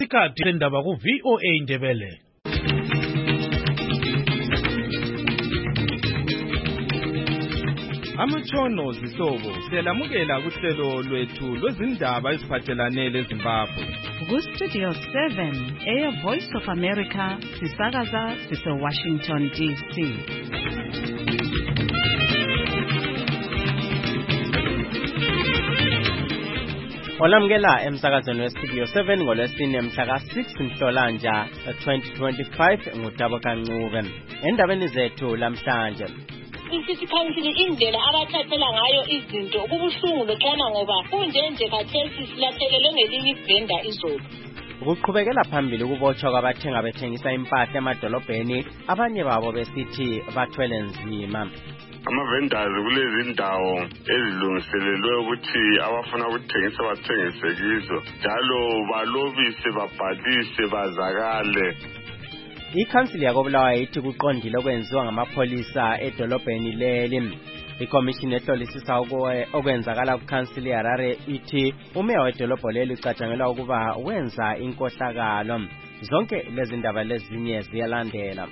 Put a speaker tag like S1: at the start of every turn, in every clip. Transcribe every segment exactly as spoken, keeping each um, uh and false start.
S1: Isikhathi sendaba ku V O A Ndebele.
S2: Amatshono zihlobo siyalamukela kuhlelo lwethu lwezindaba eziphathelane leZimbabwe.
S3: Ku Studio seven, Air Voice of America, sisakaza sise Washington D C.
S4: Olamukela emsakazweni weStudio seven ngolwesine mhla ka six Nhlolanja twenty twenty-five ngudabo kancube. Endabeni zethu lamhlanje,
S5: City Council indlela abathathela ngayo izinto kubuhlungu lokhana ngoba kunje nje khathesi silahlekelwe ngelinye ivenda izolo.
S4: Ukuqhubekela phambili ukubotshwa kwabathenga bethengisa impahla emadolobheni, abanye babo besithi bathwele nzima.
S6: Ama-vendors kulezi ndawo ezilungiselelwe ukuthi abafuna ukuthengisa bathengise kizo, njalo balobise, babhalise, bazakale.
S4: Ikhansili yakoBulawayo ithi kuqondile okwenziwa ngamapholisa edolobheni leli. Ikomishini ehlolisisa okwenzakala kukhansili yaHarare ithi umeya wedolobho leli ucatshangelwa ukuba wenza inkohlakalo. Zonke lezi ndaba lezinye ziyalandela.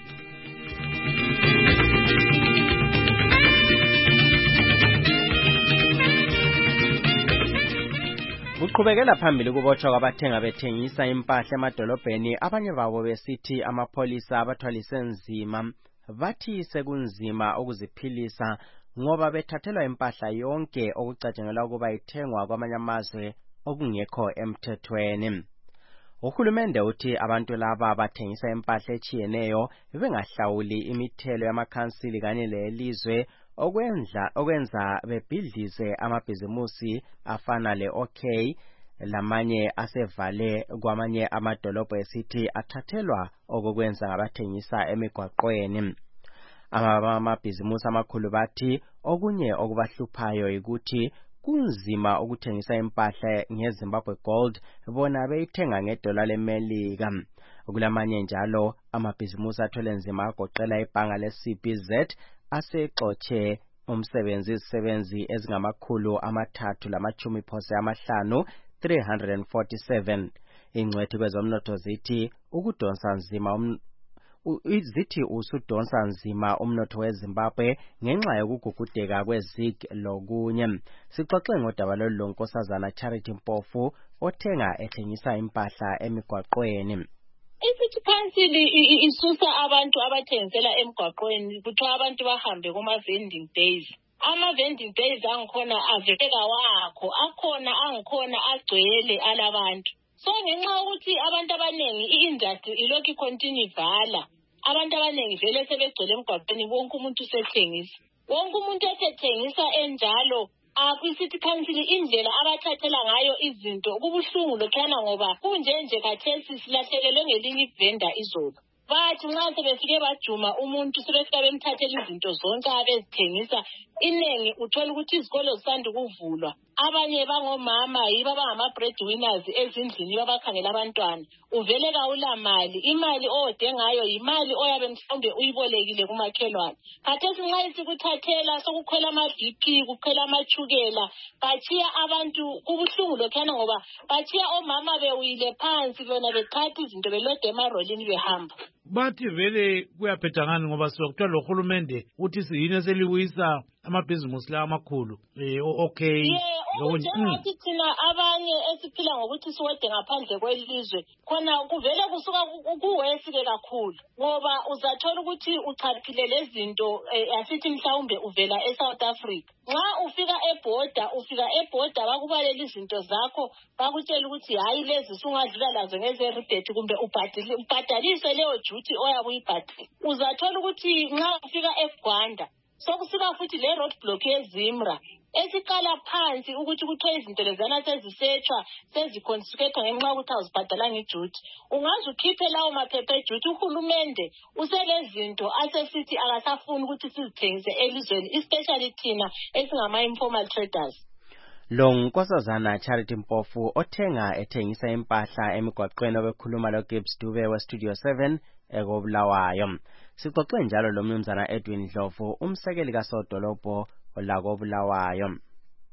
S4: Uqhubekela phambili ukubotshwa kwabathenga bethengisa impahla emadolobheni, abanye babo besithi amapholisa abathwalise nzima bathi sekunzima ukuziphilisa ngoba bethathelwa impahla yonke okucatshangelwa ukuba ithengwa kwamanye amazwe okungekho emthethweni. Uhulumende uthi abantu laba bathengisa impahla echiyeneyo bengahlawuli imithelo yamakhansili kanye lelizwe, okwenza okwenza bebhidlize amabhizimusi afana le-OK lamanye asevale kwamanye amadolobho esithi athathelwa okwenza ngabathengisa emigwaqweni. Amabhizimusi amakhulu bathi okunye okubahluphayo ukuthi kunzima ukuthengisa impahla ngeZimbabwe Gold bona beyithenga ngedola leMelika. Kulamanye njalo amabhizimusi athwele nzima agoqela ibhanga le-C B Z asexotshe umsebenzi izisebenzi ezingamakhulu amathathu lamachumi phose amahlanu three hundred forty-seven. Ingcwethi kwezomnotho zithi ukudonsa nzima um, zithi usudonsa nzima umnotho weZimbabwe ngenxa yokugugudeka kwezig lokunye. Sixoxe ngodaba lolu lonkosazana Charity Mpofu othenga ethengisa impahla emigwaqweni.
S5: City Council isusa abantu abathengisela emgwaqweni kuthiwa abantu bahambe kuma vending days. Ama vending days angikhona aveka wakho, akhona angikhona agcwele alabantu. So ngenxa ukuthi abantu abanengi i-industry ilokhu continue vala, abantu abanengi vele sebegcwele emgwaqweni, wonke umuntu usethengisa. Wonke umuntu esethengisa enjalo, City Council indlela abathathela ngayo izinto kubuhlungu lokhana ngoba kunje nje khathesi silahlekelwe ngelinye ivenda izolo. Bathi nxa sebefike bajuma umuntu sebefika bemthathela izinto zonke abezithengisa, inengi uthola ukuthi izikolo zisanda ukuvulwa. Abanye bangomama yibo abangama breadwinners ezindlini babakhangela abantwana. Uvele kawula mali, imali ode ngayo imali oyabe mhlawumbe uyibolekile kumakhelwane. Khathesi nxa isikuthathela sokukhwela ama-V P, kukhwela amachukela, bachiya abantu kubuhlungu lokhana ngoba bachiya omama bewile phansi bona bethatha izinto belode emarolini behamba.
S1: Bathi vele kuyaphetha ngani ngoba sokuthiwa lo hulumende uthi siyini eseliwisa amabhizimusi la amakhulu eh okay
S5: njengathi thina abanye esiphila ngokuthi siwede ngaphandle kwelizwe khona kuvele kusuka kuwesike kakhulu ngoba uzathola ukuthi uchaphile lezinto asithi mhlawumbe uvela eSouth Africa. Nxa ufika eborder ufika eborder bakubalela izinto zakho bakutshela ukuthi hayi lezi sungadlula lazo ngeze-rebate kumbe ubhadaliswe leyo duty oyabe uyibhadile. Uzathola ukuthi nxa ufika eGwanda sokusuka futhi le road block yeZimra esiqala phansi ukuthi kuthiwe izinto lezana sezisetshwa seziconfiscatwa ngenxa yokuthi awuzibhadalanga iduty. Ungaze ukhiphe lawo maphepha eduty, uhulumende uselezinto asesithi akasafuni ukuthi sizithengise elizweni, especially thina esingama-informal traders.
S4: Lo nkosazana Charity Mpofu othenga ethengisa impahla emigwaqweni obekhuluma loGibbs Dube weStudio seven ekoBulawayo. Sixoxe njalo lo mnumzana Edwin Dlovu, umsekeli kaSodolopho olakoBulawayo.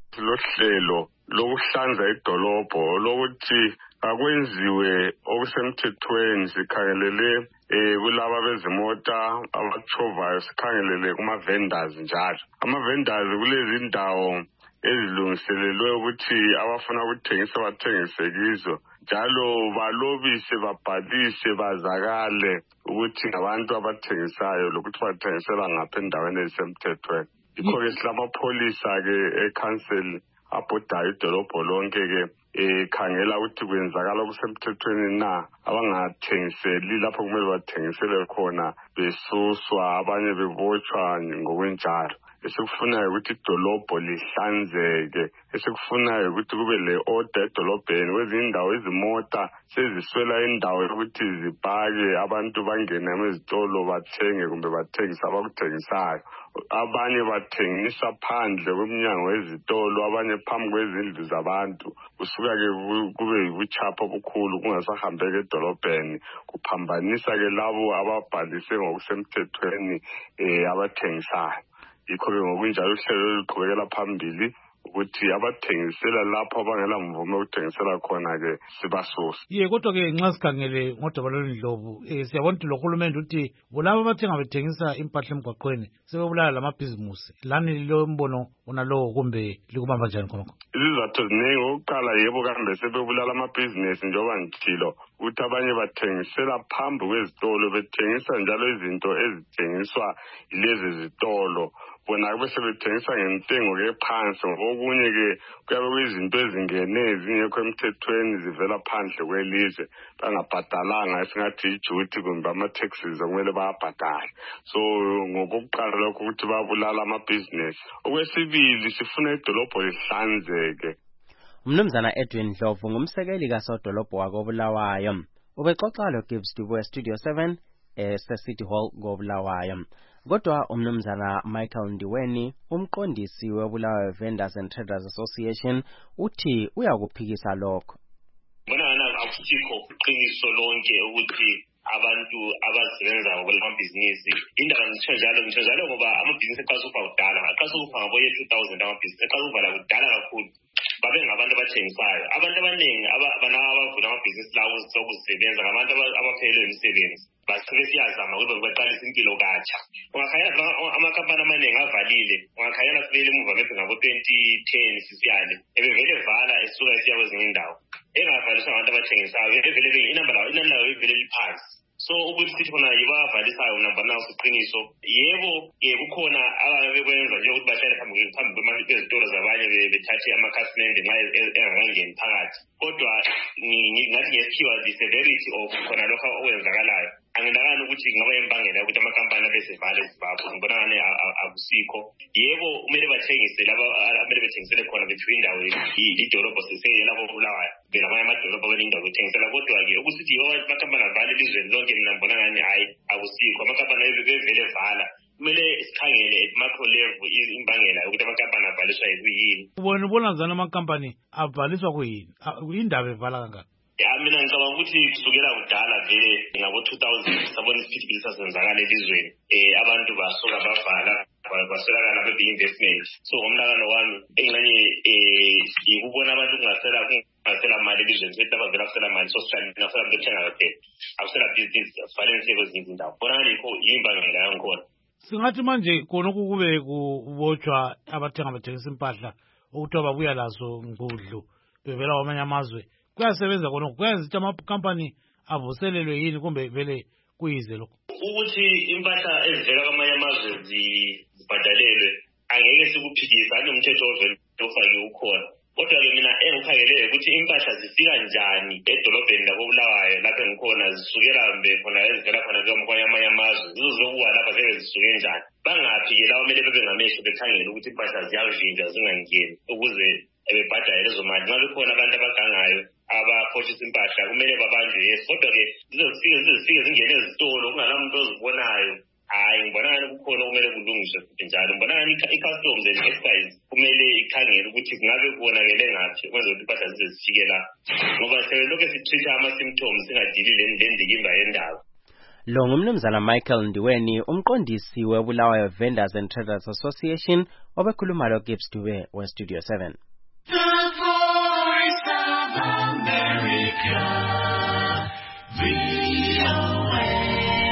S6: lohlelo lokuhlanza idolobho lokuthi akwenziwe okusemthethweni sikhangelele eh kulaba bezimota abachovayo sikhangelele kuma vendors njalo ama vendors kulezi indawo ezilungiselelwe ukuthi abafuna ukuthengisa bathengise kizo njalo balobise babhalise bazakale ukuthi abantu abathengisayo lokuthi bathengisela ngapha endaweni ezisemthethweni ikho-ke silamapolisa ke ecouncil abhodayo idolobho lonke ke ekhangela ukuthi kwenzakala kusemthethweni na abangathengiseli lapho kumele bathengisele khona besuswa abanye bebotshwa ngokwenjalo esikufunayo ukuthi idolobho lihlanzeke esikufunayo ukuthi kube le order edolobheni kwezinye indawo izimota seziswela indawo yokuthi zipake abantu bangena ezitolo bathenge kumbe bathengisa abakuthengisayo abanye bathengisa phandle komnyango wezitolo abanye phambi kwezindlu zabantu kusuka ke kube yibuchapha obukhulu kungasahambeke edolobheni kuphambanisa ke labo ababhalise ngokusemthethweni eh abathengisayo yikho ke ngokunjalo uhlelo luqhubekela phambili ukuthi abathengisela lapho abangela mvume ukuthengisela khona ke sibasusa
S1: ye kodwa ke nxa sikhangele ngodaba lwendlovu eh siyabona ukuthi lohulumende uthi bulabo abathenga bethengisa impahla emgwaqweni sebebulala lamabhizimusi lani lo mbono unalowo kumbe likubamba njani khonokho
S6: izizathu ziningi oqala yebo kambe sebebulala amabhizinesi njengoba ngithilo ukuthi abanye bathengisela phambi kwezitolo bethengisa njalo izinto ezithengiswa lezi zitolo bona kube sebethengisa ngentengo ke phansi ngokunye ke kuyabe kuyizinto ezingene ezingekho emthethweni zivela phandle kwelizwe bangabhadalanga esingathi ijuti kumbe ama-taxes okumele bayabhadala so ngokokuqala lokho ukuthi babulala amabhizinesi okwesibili sifuna idolobho lihlanzeke
S4: umnumzana Edwin Ndlovu ngumsekeli kasodolobho wakobulawayo ubexoxa lo Gibbs Dubois Studio seven ese-City Hall kobulawayo kodwa umnumzana Michael Ndiweni umqondisi webulawayo Vendors and Traders Association uthi uyakuphikisa lokho
S7: bona ana akusikho iqiniso lonke ukuthi abantu abasebenza ngokwamabhizinisi indaba ngitsho njalo ngitsho njalo ngoba amabhizinisi aqala ukuba kudala aqala ukuba ngabo ye two thousand amabhizinisi aqala ukuba kudala kakhulu babe ngabantu abathengisayo abantu abaningi abana abavula amabhizinisi lawo sokusebenza ngabantu abaphelelwe imisebenzi basebesiyazama ukuthi baqalise impilo katsha ungakhayela amakampani amaningi avalile ungakhayela sibele emuva bese ngabo twenty ten sisiyale ebevele vala esuka esiya kwezinye indawo engavaliswa abantu abathengisayo evele inamba lawo inani lawo ivele liphansi so ukuthi sithi khona yiba avalisayo namba nawo siqiniso yebo yebo kukhona ababekwenza nje ukuthi bahlale phambi phambi kwezitolo zabanye bethathe amakhasimende nxa engakangeni phakathi kodwa ngathi ngesikhiwa the severity of khona lokho okwenzakalayo angindakani ukuthi ngaba imbangela ukuthi amakampani abesevale eZimbabwe ngibona ngani akusikho yebo kumele bathengise laba abamele bethengisele khona bethu indawo idolobho seseyelabo Bulawayo benamanye amadolobho benindawo bethengisela kodwa-ke ukuthi yiwo amakampani avale elizweni lonke mina ngibona ngani hayi akusikho amakampani bevele vala kumele sikhangele at macro level imbangela ukuthi amakampani avaliswa yikuyini
S1: ubona ubona zana amakampani avaliswa kuyini indaba evala kangaka
S7: ya mina ngicabanga ukuthi kusukela kudala vele ngabo two thousand sabona isiphithiphithi sasenzakala elizweni eh abantu basuka bavala basolakala be-investment so ngomnakano wami engxenye eh ikubona abantu kungasela kungasela mali elizweni sethi abavela kusela mali social nasela bethenga kaphela akusela business finance kwezinye izindawo bona ngikho yimbangela yangikhona
S1: singathi manje khonokho kube kubotshwa abathenga bathengisa impahla ukuthiwa babuya lazo ngudlu bevela kwamanye amazwe kuyasebenza khonokho kuyenza ukuthi amakampani avuselelwe yini kumbe vele kuyize lokho
S7: ukuthi impahla ezivela kwamanye amazwe zibhadalelwe angeke sikuphikisa ani umthetho ovele ofakiwe ukhona kodwa-ke mina engikhangelele ukuthi impahla zifika njani edolobheni lakobulawayo lapho engikhona zisukela mbe khona ezivela khona kwamanye amanye amazwe zizozokuwa lapha vele zisuke njani bangaphi-ke lawo kumele bebe ngamehlo bekhangele ukuthi impahla ziyavinjwa zingangeni ukuze bebhadale lezo mali nxa bekhona abantu abagangayo abaphotshisa impahla kumele babanjwe yes kodwa-ke zizofike zizifike zingene ezitolo kungalamuntu ozibonayo hayi ngibona ngani kukhona okumele kulungiswe futhi njalo ngibona ngani i-customs and excise kumele ikhangele ukuthi kungabe kubonakele ngaphi ukwenzela ukuthi impahla zize zifike la ngoba sebelokhu sitreat ama-symptoms singadili lendikimba yendaba
S4: Lo ngumnumzana Michael Ndiweni, umqondisi weBulawayo Vendors and Traders Association, obekhuluma lo Gibbs Dube we Studio seven.
S8: The Voice of America, V O A.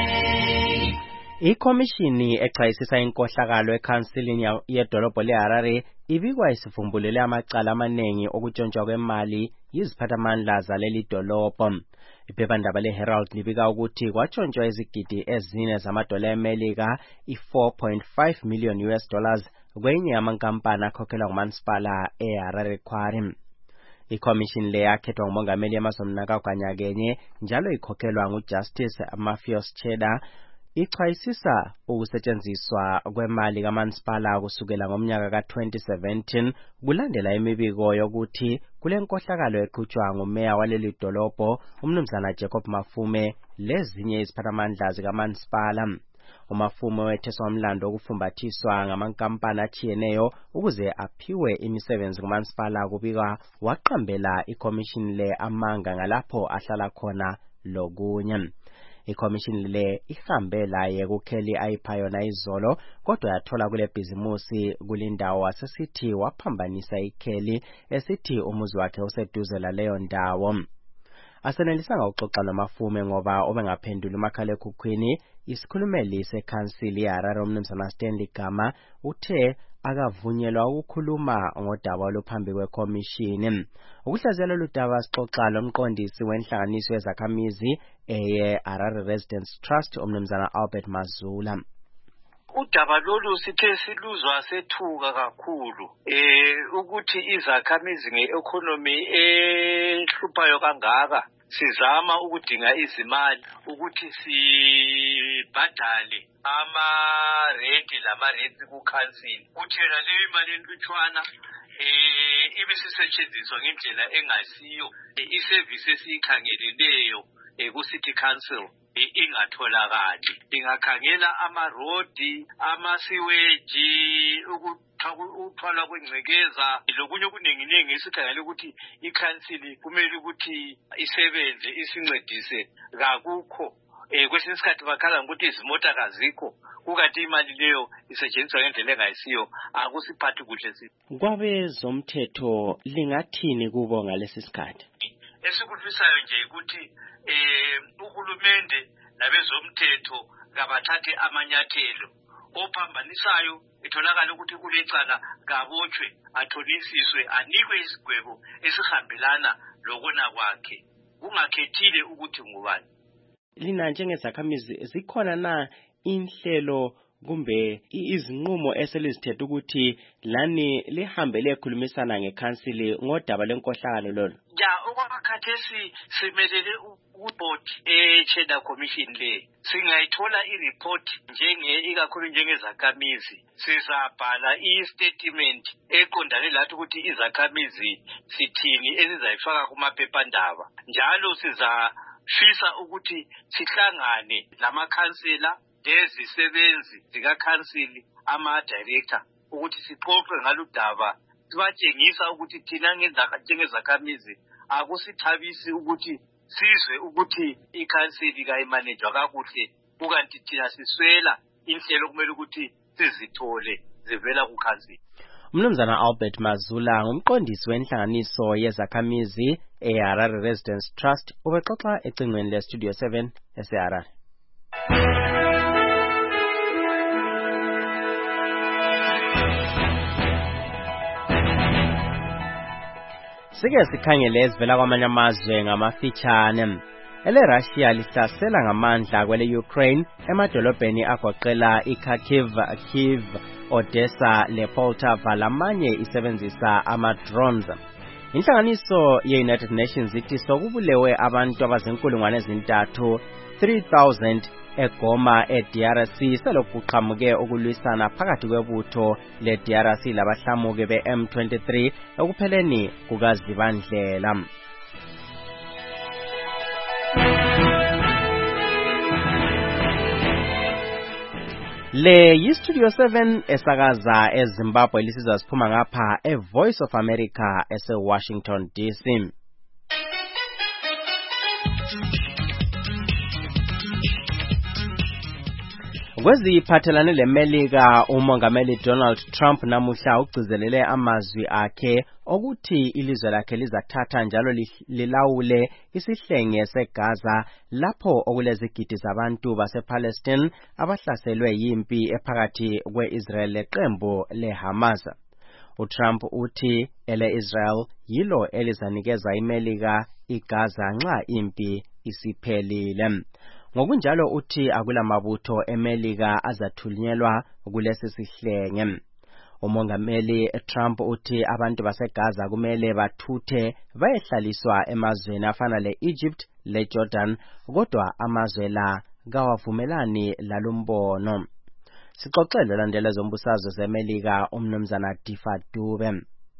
S4: Ikhomishini echayisisa inkohlakalo ekhansilini yedolobho leHarare ibikwa isivumbulele amacala amaningi okutshontshwa kwemali yiziphathamandla zaleli dolobho. Iphephandaba leHerald libika ukuthi kwatshontshwa izigidi ezine zamadola eMelika i-four point five million U S dollars kwenye yamankampani akhokhelwa ngumasipala eHarare Quarry. Ikhomishini le yakhethwa ngumongameli Emmerson Mnangagwa nyakenye njalo ikhokhelwa nguJustice Mafios Cheda. Ichwayisisa ukusetshenziswa kwemali kamasipala kusukela ngomnyaka ka twenty seventeen kulandela imibiko yokuthi kulenkohlakalo eqhutshwa ngumeya waleli dolobho umnumzana Jacob Mafume lezinye iziphathamandla zikamasipala. uMafume wetheswa umlando okufumbathiswa ngamankampani achiyeneyo ukuze aphiwe imisebenzi kumasipala kubika waqambela ikhomishini le amanga ngalapho ahlala khona lokunye. Ikhomishini le ihambe laye kukheli ayipha yona izolo kodwa yathola kule bhizimusi kulindawo asesithi waphambanisa ikheli esithi umuzi wakhe useduze laleyo ndawo. Asenelisanga ukuxoxa noMafume ngoba obengaphendula umakhalekhukhwini. Isikhulumeli sekhansili yeHarare umnumzana Stanley Gama uthe akavunyelwa ukukhuluma ngodaba oluphambi kwekhomishini. Ukuhlaziyela ludaba sixoxa lomqondisi wenhlanganiso yezakhamizi eye Harare Residents Trust umnumzana Albert Mazula.
S9: Udaba lolu sithe siluzwa sethuka kakhulu eh ukuthi izakhamizi ngeeconomy ehluphayo kangaka sizama ukudinga izimali ukuthi sibhadale ama rent lama rent ku council uthela le imali entutshwana eh ibisisetshenziswa ngendlela engasiyo iservice esiyikhangeleleyo ku city council ingatholakali. Ingakhangela ama road ama sewage ukuthwala kwengcekeza lokunye okuningi esikhangela ukuthi i-council kumele ukuthi isebenze isincedise kakukho. Eh kwesinye isikhathi bakhala ukuthi izimota kazikho kukathi imali leyo isetshenziswa ngendlela engayisiyo akusiphathi kuhle sithi.
S4: Kwabe zomthetho lingathini kubo ngalesi sikhathi?
S9: Esikufisayo nje ukuthi eh uhulumende nabezomthetho kabathathe amanyathelo ophambanisayo itholakala ukuthi kulecala kabotshwe atholisiswe anikwe isigwebo esihambelana lokona kwakhe kungakhethile ukuthi ngubani.
S4: Lina njengezakhamizi zikhona na inhlelo kumbe izinqumo eselizithethe ukuthi lani lihambe lekhulumisana ngekhansili ngodaba lenkohlakalo lolo?
S9: Ja okwakhathesi simelele uboard e-Cheddar Commission le singayithola i-report njenge ikakhulu njengezakhamizi sizabhala i-statement eqondane lathi ukuthi izakhamizi sithini ezizayifaka kumaphephandaba njalo sizafisa ukuthi sihlangane lamakhansela lezisebenzi zikakhansili ama-director ukuthi sixoxe ngaludaba sibatshengisa ukuthi thina njengezakhamizi akusithabisi ukuthi sizwe ukuthi ikhansili kayimanejwa kakuhle kukanti thina siswela inhlelo kumele ukuthi sizithole zivela kukhansili.
S4: Umnumzana Albert Mazula ngumqondisi wenhlanganiso yezakhamizi eHarare Residents Trust ubexoxa ecingweni le Studio seven eseHarare. Sike sikhangele ezivela kwamanye amazwe ngamafitshane. Ele Russia lihlasela ngamandla kwele Ukraine emadolobheni agoqela iKharkiv, Kyiv, Odessa, lePoltava lamanye isebenzisa ama-drones. Inhlanganiso ye-United Nations ithi sokubulewe abantu abazinkulungwane ezintathu three thousand eGoma e-D R C selokuqhamuke ukulwisana phakathi kwebutho le-D R C labahlamuki be-M twenty-three ekupheleni kukazibandlela. Le yi-Studio seven esakaza eZimbabwe lisizwa siphuma ngapha e-Voice of America ese-Washington D C. Kweziphathelane leMelika, umongameli Donald Trump namuhla ugcizelele amazwi akhe okuthi ilizwe lakhe lizathatha njalo lilawule isihlenge seGaza lapho okulezigidi zabantu basePalestine abahlaselwe yimpi ephakathi kwe-Israel leqembu leHamas. uTrump uthi ele-Israel yilo elizanikeza iMelika iGaza nxa impi isiphelile. Ngokunjalo uthi akulamabutho eMelika azathunyelwa kulesi sihlenge. Umongameli Trump uthi abantu baseGaza kumele bathuthe bayehlaliswa emazweni afana le-Egypt le-Jordan, kodwa amazwe la kawavumelani lalumbono. Sixoxele landela zombusazwe zeMelika umnumzana Tifa Dube.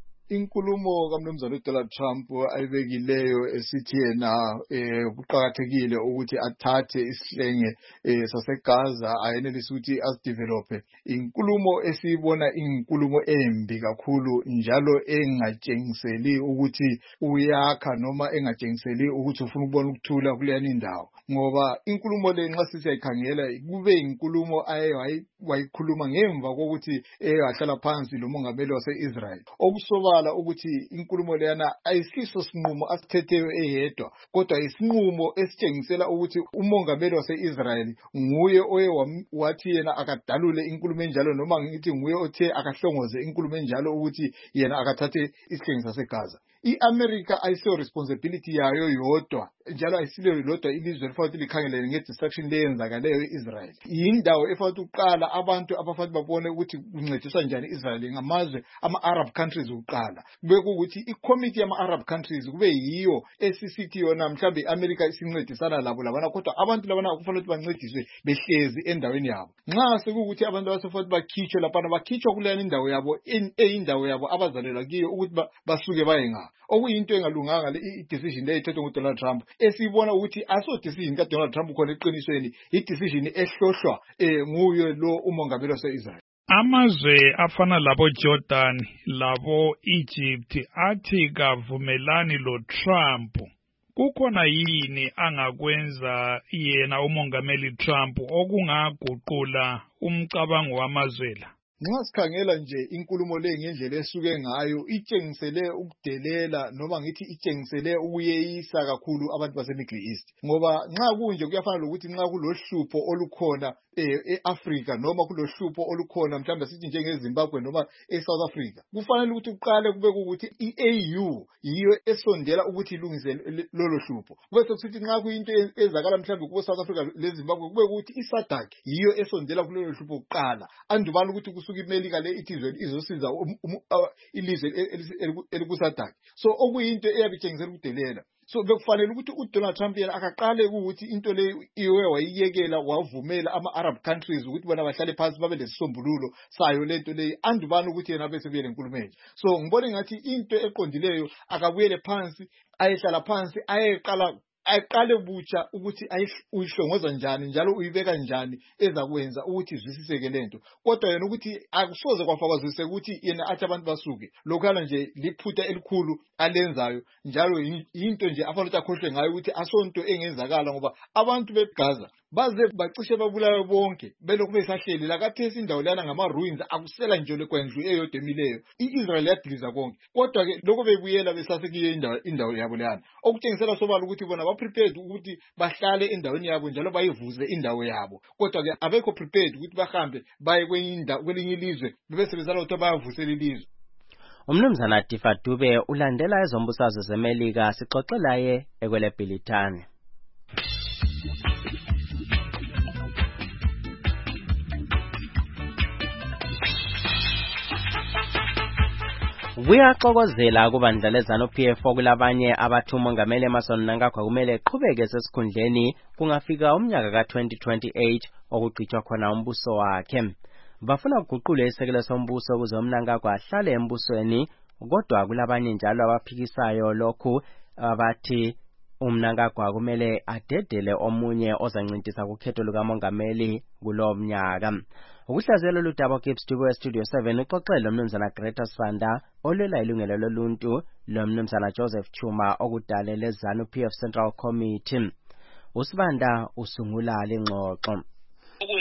S10: Inkulumo kaMnumzana Donald Trump ayibekileyo esithi yena eh kuqhakathekile ukuthi athathe isihlenge eh saseGaza ayenelisa ukuthi asidevelope. Inkulumo esibona inkulumo embi kakhulu njalo engatshengiseli ukuthi uyakha noma engatshengiseli ukuthi ufuna ukubona ukuthula kuleyani indawo. Ngoba inkulumo le nxa sithi ayikhangela kube inkulumo aye wayikhuluma ngemva kokuthi eyahlala phansi lo mongameli wase-Israel. Okusoba ukuthi inkulumo leyana ayisiso sinqumo asithetheyo eyedwa, kodwa isinqumo esitshengisela ukuthi umongameli wase-Israel nguye oye wathi yena akadalule inkulumo enjalo, noma ngithi nguye othe akahlongoze inkulumo enjalo ukuthi yena akathathe isihlenge saseGaza. I-America ayisiyo responsibility yayo yodwa, njalo ayisilo lodwa ilizwe elifanele likhangelele nge-destruction leyenzakaleyo e-Israel. Yindawo efanele uqala abantu abafanele babone ukuthi kuncediswa njani i-Israel ngamazwe ama-Arab countries uqala. Kube ukuthi i-committee yama-Arab countries kube yiyo esisithi yona mhlambe i-America isincedisana labo labana, kodwa abantu labana kufanele ukuthi bancediswe behlezi endaweni yabo. Nxa sekukuthi abantu abasefanele bakhitshwe lapha bakhitshwa kuleyani indawo yabo eyindawo yabo abazalela kiyo ukuthi basuke baye ngapha. Okuyinto engalunganga le i-decision le ethethwe nguDonald Trump, esibona ukuthi aso decision kaDonald Trump khona eqinisweni i-decision ehlohlwa eh nguye lo umongameli wase-Israel.
S11: Amazwe afana labo Jordan labo Egypt athi kavumelani lo Trump. Kukhona yini angakwenza yena umongameli Trump okungaguqula umcabango wamazwe la?
S10: Nxa sikhangela nje inkulumo le ngendlela esuke ngayo itshengisele ukudelela noma ngithi itshengisele ukuyeyisa kakhulu abantu base Middle East. Ngoba nxa kunje kuyafana lokuthi nxa kulohlupho olukhona e-Africa noma kulohlupho olukhona mhlawumbe sithi njengeZimbabwe noma eSouth Africa, kufanele ukuthi uqale kube ukuthi i-A U yiyo esondela ukuthi ilungise lolo hlupho. Bese sithi nxa kuyinto ezakala mhlawumbe ku South Africa leZimbabwe kube ukuthi i-SADC yiyo esondela kulelo hlupho uqala, andubani ukuthi kusuka iMelika le ithizwe izosiza ilizwe eliku-SADC. So okuyinto eyabitshengisela ukudelela. So bekufanele ukuthi uDonald Trump yena akaqale ukuthi into le iwe wayiyekela wavumela ama-Arab countries ukuthi bona bahlale phansi babe lesisombululo sayo lento le, andubani ukuthi yena bese buyele enkulumeni. So ngibona ngathi into eqondileyo akabuyele phansi, ayehlala phansi, ayeqala aqale butsha ukuthi uyihlongoza njani njalo uyibeka njani ezakwenza ukuthi izwisiseke lento. Kodwa yena ukuthi akusoze kwafakazise ukuthi yena athi abantu basuke, lokhala nje liphutha elikhulu alenzayo, njalo into nje afanele akhohlwe ngayo ukuthi asonto engenzakala, ngoba abantu beGaza baze bacishe babulawe bonke belokhu besahleli la kathesi indawo lana ngama-ruins akusela nje lekwendlu eyodwa emileyo. I-Israel yadiliza konke, kodwa ke lokho bebuyela besasekiyo indawo indawo yabo lana, okutshengisela sobala ukuthi bona ba-prepared ukuthi bahlale endaweni yabo njalo bayivuze indawo yabo, kodwa ke abekho prepared ukuthi bahambe baye kwelinye ilizwe bese bezala ukuthi bayavusela ilizwe.
S4: Umnumzana Tifa Dube ulandela ezombusazwe zeMelika, sixoxela ye ekwele Bhilitane. Kuyaxokozela kubandlalezana u-P F kulabanye abathi umongameli Emmerson Mnangagwa kumele eqhubeke sesikhundleni kungafika umnyaka ka twenty twenty-eight okugqitshwa khona umbuso wakhe. Bafuna ukuguqula isekelo sombuso ukuze uMnangagwa ahlale embusweni, kodwa kulabanye njalo abaphikisayo lokhu abathi uMnangagwa kumele adedele omunye ozancintisa kukhetho lukamongameli kulo mnyaka. Ukuhlazela ludaba Gibbs Dube Studio seven uxoxele lomnumzana Greta Sanda olwela ilungelo loluntu lomnumzana Joseph Chuma okudalela ZANU-P F Central Committee. Usibanda usungula lengxoxo.
S9: Ukumangala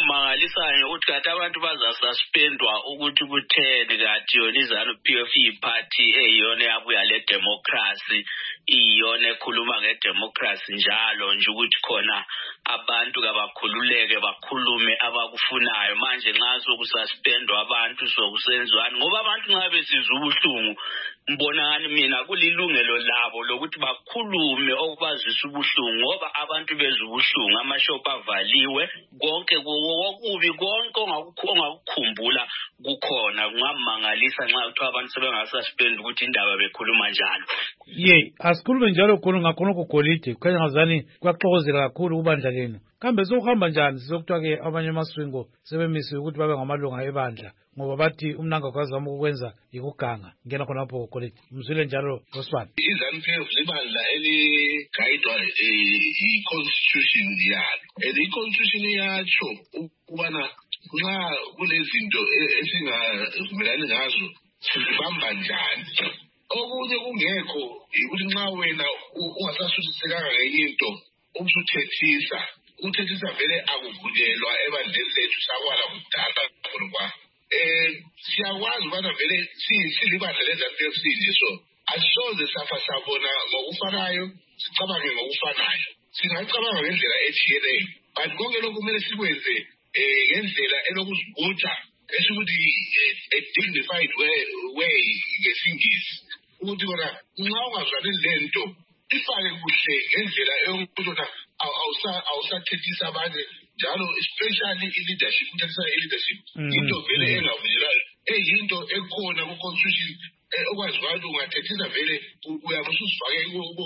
S9: omangalisayo ukuthi kade abantu bazasuspendwa ukuthi kutheni kade yona iZanu-P F iphathi eyona yabuya le democracy iyona ekhuluma ngedemocracy njalo nje ukuthi khona abantu kabakhululeke bakhulume abakufunayo manje nxa sokususpendwa abantu sokusenzwani ngoba abantu nxa besizwa ubuhlungu ngibona ngani mina kulilungelo labo lokuthi bakhulume okubazisa ubuhlungu ngoba abantu bezwa ubuhlungu amashopu avaliwe konke kokubi konke ongakukhumbula kukhona kungamangalisa nxa kuthiwa abantu sebengasasuspend ukuthi indaba bekhuluma njalo.
S1: Ye asikhulume njalo khona ngakhona kugolide kukhanya ngazani kuyaxokozela kakhulu kubandla lenu kambe sokuhamba njani sizokuthiwa ke abanye amaswingo sebemisiwe ukuthi babe ngamalunga ebandla ngoba bathi umnanga kwazama ukwenza ikuganga ngena khonapho kugolide mzwile njalo Osman.
S12: iZanu-P F libandla eligayidwa i-constitution yalo and i-constitution yatsho ukubana nxa kulezinto esingavumelani ngazo sizibamba njani. Okunye kungekho ukuthi nxa wena ungasasusisekanga ngenye into ubusuthethisa uthethisa vele akuvulelwa ebandleni lethu sakwala kudala ngoba eh siyakwazi ukubana vele silibandla leZanu-P F sinje so asisoze safa sabona ngokufanayo sicabange ngokufanayo singacabanga ngendlela etshiyeneyo but konke lokhu kumele sikwenze ngendlela elokuzibutha esikuthi a dignified way way ngesingisi ukuthi kona nxa ungazwani lento ifake kuhle ngendlela eyokuthi awusathethisa abanye njalo especially i-leadership uthethisa i-leadership into vele engavunyelwayo eyinto ekhona ku-constitution okwazi ukuthi ungathethisa vele uyabe ususifake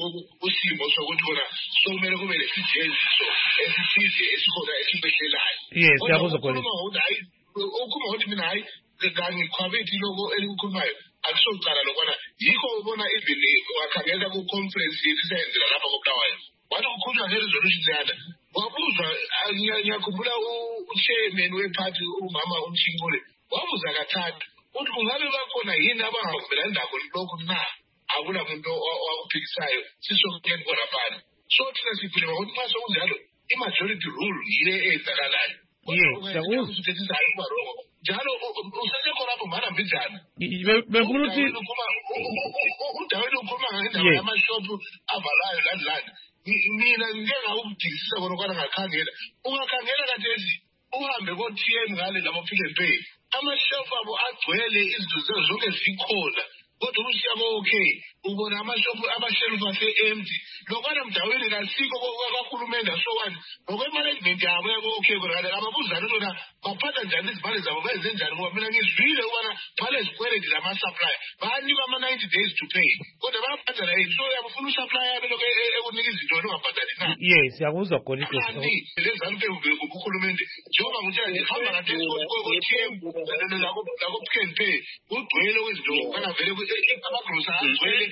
S12: kusimo sokuthi kona sokumele kube lesijeziso esithize esikhona esibehlelayo.
S1: Yes, siyabuzwa khona.
S12: Ukhuluma ukuthi mina hayi kangikhwabethi lokho elikukhulumayo akusocala lokwana yikho ubona even wakhangela ku-conference yethu isayenzela lapha koBulawayo wathi kukhulunywa nge-resolution leyana wabuzwa ngiyakhumbula u-chairman wephathi umama uMshinkule wabuza kathathu ukuthi kungabe bakhona yini abangavumelani nakho lokhu na akula muntu owakuphikisayo sisokuyeni khona phana so thina sikhuluma ukuthi nxa sokunjalo i-majority rule yile eyenzakalayo. Njalo usesekho lapho mahambe njani
S1: befuna ukuthi
S12: udaweni ukhuluma ngendaba yamashopu avalayo lani lani mina ngike ngawukudingisisa khona kwana ngakhangela ungakhangela kathesi uhambe ko-T M ngale labo-Pick n Pay amashopu abo agcwele izinto zonke zikhona kodwa usiyabo okay ubona amashopu amashelufu ase-empty lokwana mdaweni kasikho kahulumende asokwazi ngokwe-management yabo yabo okay kodwa ababuzane ukona baphatha njani izimali zabo benze njani ngoba mina ngizwile ukubana phale ezikweledi lama-supply bayanikwa ama-ninety days to pay kodwa bayabhadala yini so yabafuna usupply yabe lokho ekunika izinto wena ungabhadali na.
S1: Yes, siyakuzwa golide
S12: lezanu-P F kuhulumende njengoba ngutshela ngihamba kathesi ko-T M lako-Pick n Pay kugcwele kwezinto ukubana vele amagrosa agcwele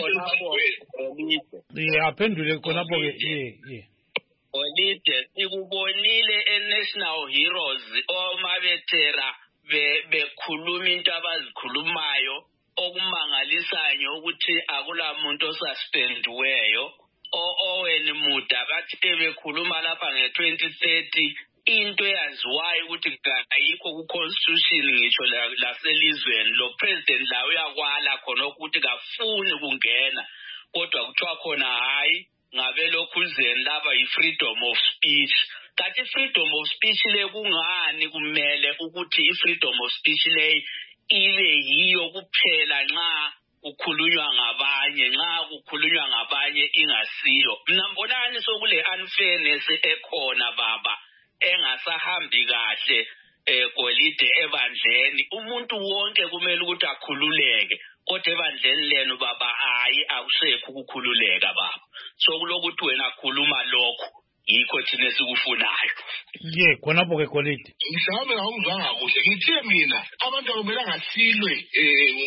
S1: aphendule khonapho-ke ye ye
S9: Olide sikubonile e-National Heroes omabethera bekhuluma into abazikhulumayo okumangalisayo ukuthi akula muntu osuspendiweyo owena muda bathi bekhuluma lapha nge-twenty thirty into eyaziwayo ukuthi ayikho ku-constitution ngisho laselizweni lo president la uyakwala khona ukuthi kafuni kungena kodwa kuthiwa khona hayi ngabe lokhuzeni laba yi-freedom of speech kanti i-freedom of speech le kungani kumele ukuthi i-freedom of speech le ibe yiyo kuphela nxa kukhulunywa ngabanye nxa kukhulunywa ngabanye ingasiyo mina mbonani sokule unfairness ekhona baba engasahambi kahle egolide ebandleni umuntu wonke kumele ukuthi akhululeke kodwa ebandleni lenu baba hayi akusekho ukukhululeka baba so kulokuthi wena akhuluma lokho yikho thina esikufunayo.
S1: Ye khonapho ke golide
S12: mhlawumbe awungizwanga kuhle ngithe mina abantu akumele ngasilwe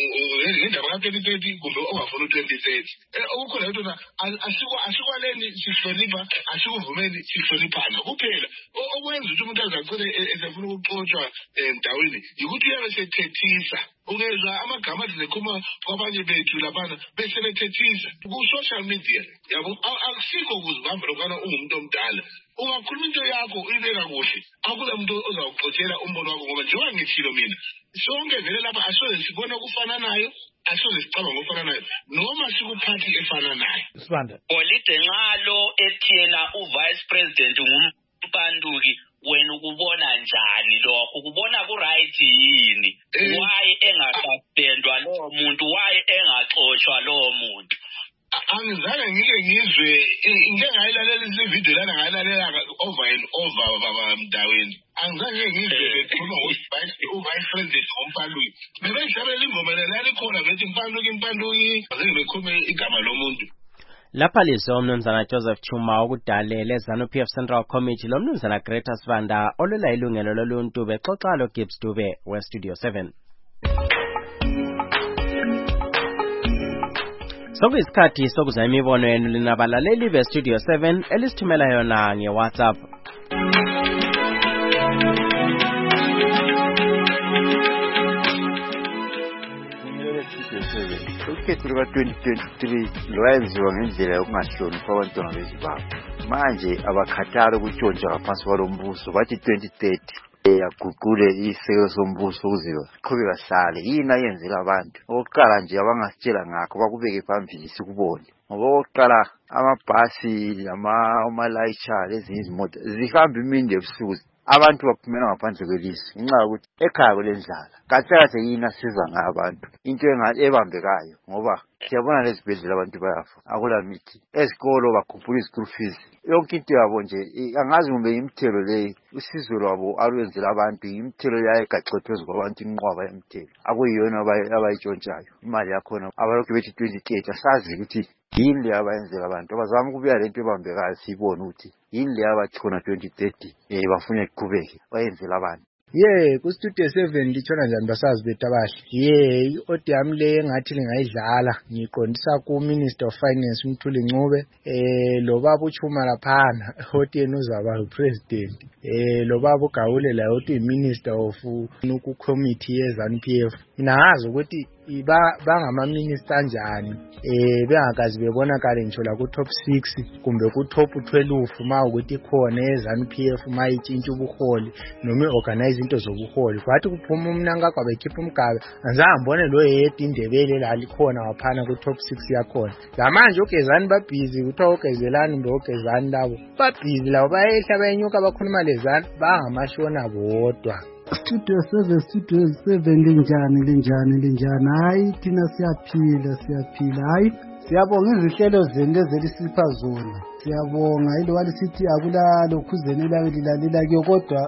S12: ngendaba ka-twenty thirty kumbe ongafuna u-twenty thirty okukhona into na asikwaleni sihlonipha asikuvumeni sihloniphana kuphela okwenza ukuthi umuntu azacine esefuna ukuxotshwa emdaweni yikuthi uyabe sethethisa ukezwa amagama athi zekhuma kwabanye bethu laphana bese bethethisa ku-social media yabo akusikho ukuzibamba lokana ungumuntu omdala ungakhuluma into yakho uyibeka kuhle akula muntu ozawuxotshela umbono wakho ngoba njengoba ngithilo mina sonke vele lapha asoze sibona okufananayo asoze sicabanga okufananayo noma sikuphathi efananayo
S1: Sibanda
S9: Olide nxalo ethena uvice president ngumpanduki wena ukubona njani lokho kubona ku right yini why engasuspendwa lo muntu why engaxoshwa lo muntu
S12: angizange ngike ngizwe ngeke ngayilalela le video lana ngayilalela over and over baba mdaweni angizange ngizwe bekhuluma ngovice uvice president ngompanduki bebeyishabela ingoma lana ikhona bethi impanduki impanduki azange bekhulume igama lomuntu
S4: lapha lizo umnumzana Joseph Chuma okudalele ZANU-P F Central Committee lo mnumzana Greta Sibanda olwela ilungelo loluntu bexoxa lo Gibbs Dube we Studio seven. Sokuyisikhathi sokuza imibono yenu linabalaleli be Studio seven elisithumela yona nge WhatsApp.
S13: Ukhetho luka twenty twenty-three lwayenziwa ngendlela yokungahloniphi abantwana beZimbabwe. Manje abakhathali ukutshontsha ngaphansi kwalombuso bathi twenty thirty yaguqule isekelo sombuso ukuziwa qhubeka hlale yini ayenzela abantu oqala nje abangasitshela ngakho bakubeke phambili sikubone ngoba oqala amabhasi ama-layitsha lezinye izimota zihamba imini ebusuku abantu baphumela ngaphandle kwelizwe ngenxa yokuthi ekhaya kulendlala kahle yini asiza ngabantu into ebambekayo ngoba siyabona lezibhedlela abantu bayafa akula mithi ezikolo bakhuphula izikolo fees yonke into yabo nje angazi kumbe imithelo leyi usizo lwabo alwenzela abantu imithelo yayigaxwe phezu kwabantu inqwaba yemithelo akuyiyona abayitshontshayo imali yakhona abalokhu bethi twenty thirty asazi ukuthi yini le abayenzela abantu abazama ukubuya lento ebambekayo siyibone ukuthi yini le abathi khona twenty thirty eh bafuna iqhubeke bayenzela abantu.
S14: Yeah, ku Studio seven litshona njani basazi bethu abahle. Yeah, i-odi yami le engathi lingayidlala ngiqondisa ku Minister of Finance uMthuli Ncube eh lo baba uChuma laphana odi yena uzaba upresident eh lo baba uGawule la odi Minister of ku committee ye ZANU-P F. Mina ngazi ukuthi iba bangama minister njani eh bengakazi bebonakala ngitsho la ku top six kumbe ku top twelve uma ukuthi khona eZANU-P F uma itshintsha ubuholi noma organize into zobuholi kwathi kuphuma umnanga kwabekhipha umgabe anzange ngibone lo yedwa indebele la likhona waphana ku top six yakhona la manje uGezani babhizi kuthiwa uGezelani mbe uGezani labo babhizi labo bayehla bayenyuka bakhuluma lezani bangamashona bodwa.
S15: Studio seven, Studio seven linjani linjani linjani hayi thina siyaphila siyaphila hayi siyabonga izihlelo zenu lezelisipha zona siyabonga ilo walisithi akulalo khuzenela lilalela kuyo kodwa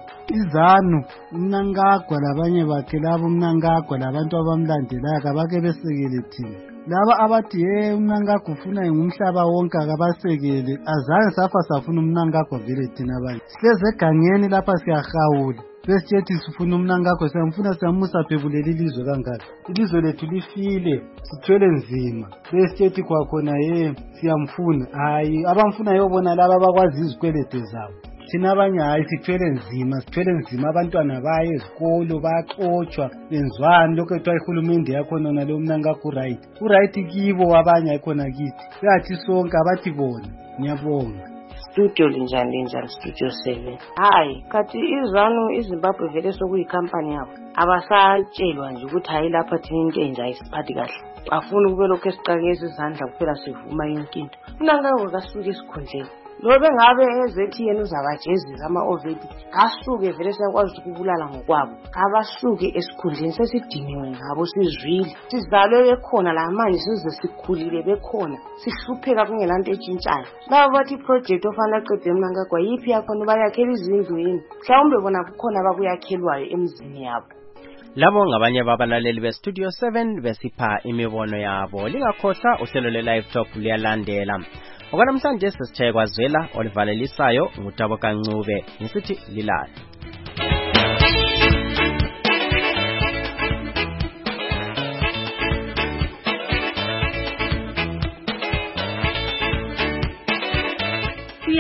S15: izanu umnankagwa labanye bakhe labo umnankagwa labantu abamlandelayo kabake besekele thina laba abathi hey umnankagwa ufuna ngumhlaba wonke akabasekele azange safa safuna umnankagwa vele thina abanye sihleze egangeni lapha siyahawula besithi sifuna umnankagwa siyamfuna siyamusa phebuleli ilizwe kangaka ilizwe lethu lifile sithwele nzima besithi kwakhona ye siyamfuna hayi abamfuna yobona laba abakwazi izikwelede zabo thina abanye hayi sithwele nzima sithwele nzima abantwana baye ezikolo baxotshwa benzwani lokho ethiwa ihulumende yakhona nalo mnankagwa uright uright kibo abanye ayikhona kithi yathi sonke abathi bona ngiyabonga.
S16: Studio linjani linjani Studio seven. Hayi kathi izanu iZimbabwe vele sokuyikampani yabo abasatshelwa nje ukuthi hayi lapha thina into enje ayisiphathi kahle afuna ukube lokho esiqakeza izandla kuphela sivuma yonke into umnankagwa kasuke esikhundleni lo bengabe ezethi yena uzabajezisa ama-oveti kasuke vele siyakwazi ukubulala ngokwabo kabasuke esikhundleni sesidiniwe ngabo sizwile sizalwe bekhona la manje size sikhulile bekhona sihlupheka kungelanto etshintshayo laba bathi iproject ofana aqede umnankagwa yiphi yakhona bayakhela izindlu yini mhlawumbe bona kukhona bakuyakhelwayo emzini yabo.
S4: Labo ngabanye babalaleli be Studio seven besipha imibono yabo lingakhohlwa uhlelo le live talk liyalandela. Okwanamhlanje sesithe kwazwela olivalelisayo ngutabo kaNcube ngisithi lilala.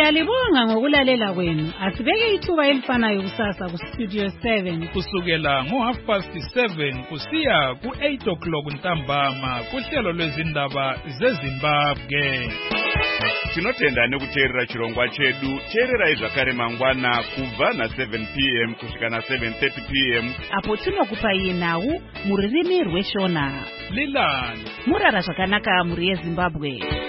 S3: Siyalibonga ngokulalela kwenu. Asibeke ithuba elifanayo kusasa ku Studio seven
S11: kusukela ngo half past seven kusiya ku eight o'clock ntambama kuhlelo lwezindaba zeZimbabwe.
S17: Tinotenda nekuteerera chirongwa chedu. Teerera zvakare mangwana kubva na seven p m kusvika na seven thirty p m
S3: apo tinokupai nhau muririmi rweshona.
S11: Lilani
S3: Murara zvakanaka muri yeZimbabwe.